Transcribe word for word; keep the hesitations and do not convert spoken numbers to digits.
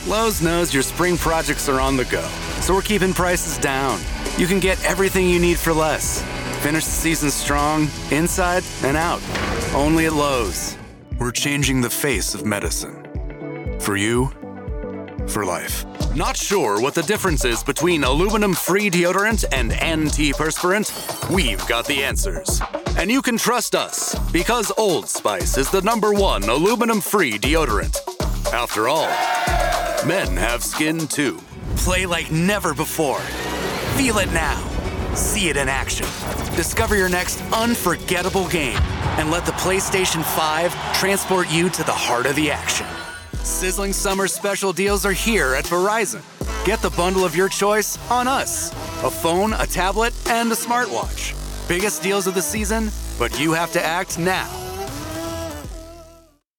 Lowe's knows your spring projects are on the go, so we're keeping prices down. You can get everything you need for less. Finish the season strong, inside and out. Only at Lowe's. We're changing the face of medicine. For you, for life. Not sure what the difference is between aluminum-free deodorant and antiperspirant? We've got the answers. And you can trust us, because Old Spice is the number one aluminum-free deodorant. After all, men have skin too. Play like never before. Feel it now. See it in action. Discover your next unforgettable game and let the PlayStation five transport you to the heart of the action. Sizzling summer special deals are here at Verizon. Get the bundle of your choice on us. A phone, a tablet, and a smartwatch. Biggest deals of the season, but you have to act now.